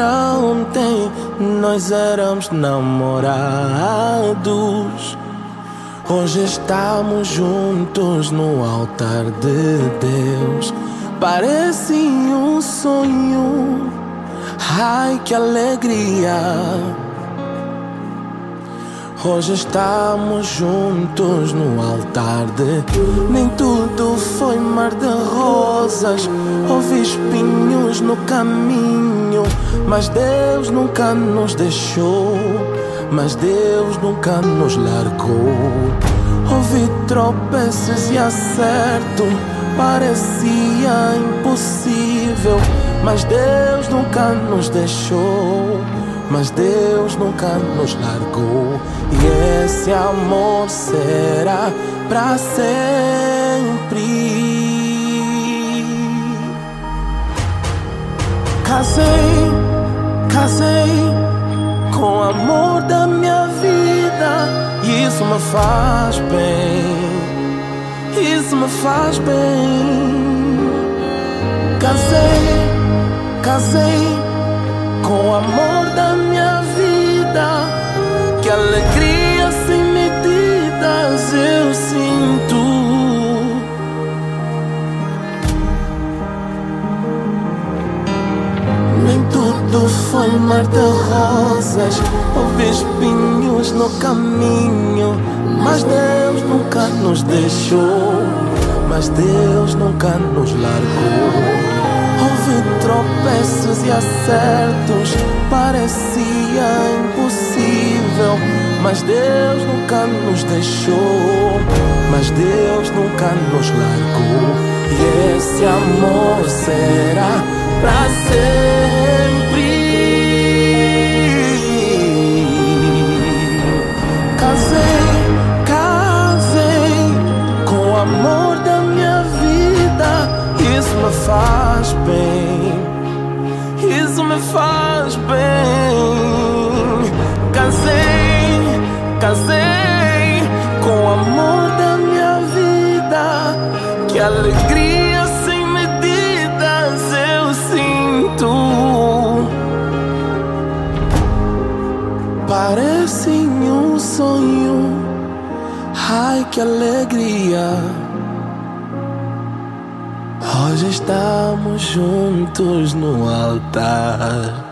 era ontem, nós éramos namorados. Hoje estamos juntos no altar de Deus. Parece um sonho, ai que alegria. Hoje estamos juntos no altar de... Nem tudo foi mar de rosas, houve espinhos no caminho, mas Deus nunca nos deixou, mas Deus nunca nos largou. Houve tropeços e acerto, parecia impossível, mas Deus nunca nos deixou, mas Deus nunca nos largou. E esse amor será pra sempre. Casei com o amor da minha vida, e isso me faz bem, isso me faz bem. Casei com o amor da minha vida, que alegria sem medidas eu sinto. Nem tudo foi mar de rosas, houve espinhos no caminho, mas Deus nunca nos deixou, mas Deus nunca nos largou. Houve tropeços e acertos, parecia impossível, mas Deus nunca nos deixou, mas Deus nunca nos largou. E esse amor será pra sempre. Casei com o amor da minha vida, isso me faz bem, isso me faz bem. Casei com o amor da minha vida, que alegria sem medidas eu sinto. Parece um sonho, ai que alegria. Hoje estamos juntos no altar.